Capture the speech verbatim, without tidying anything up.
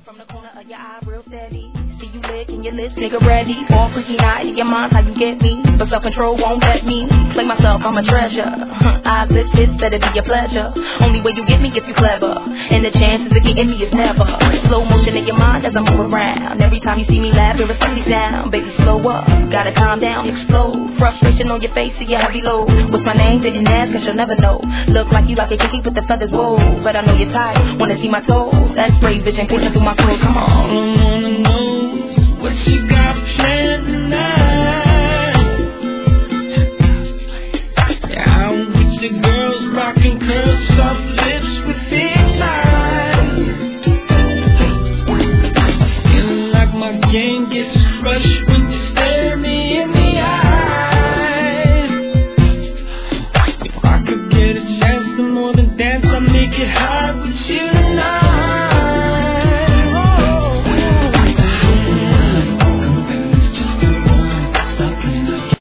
From the corner of your eye, real steady. See you lick in your lips, nigga ready. All freaky night in your mind, how you get me. But self-control won't let me play myself, I'm a treasure. Eyes, lips, hips, let it be your pleasure. Only way you get me if you clever. And the chances of getting me is never. Slow motion in your mind as I move around. Every time you see me laugh, hear a steady sound. Baby, slow up, gotta calm down, explode. Frustration on your face, see your heavy load. What's my name? Didn't ask, cause you'll never know. Look like you like a kiki with the feathers, whoa. But I know you're tired, wanna see my toes. That's brave vision, picture through my clothes, come on. I don't wanna know what you got planned.